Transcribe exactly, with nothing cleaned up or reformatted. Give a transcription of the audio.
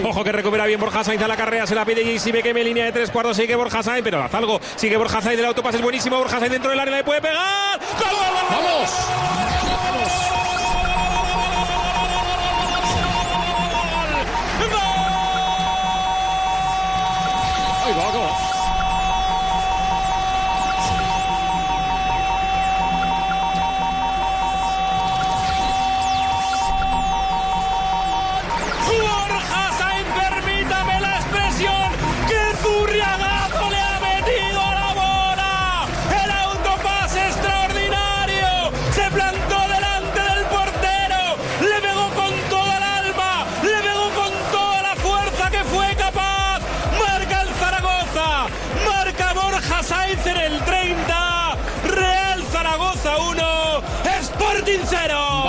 Ojo que recupera bien Borja Sainz a la carrera, se la pide y si ve que me línea de tres cuartos, sigue Borja Sainz, pero haz algo, sigue Borja Sainz del autopase, es buenísimo, Borja Sainz dentro del área, le puede pegar. ¡Gol, gol, gol! ¡Vamos!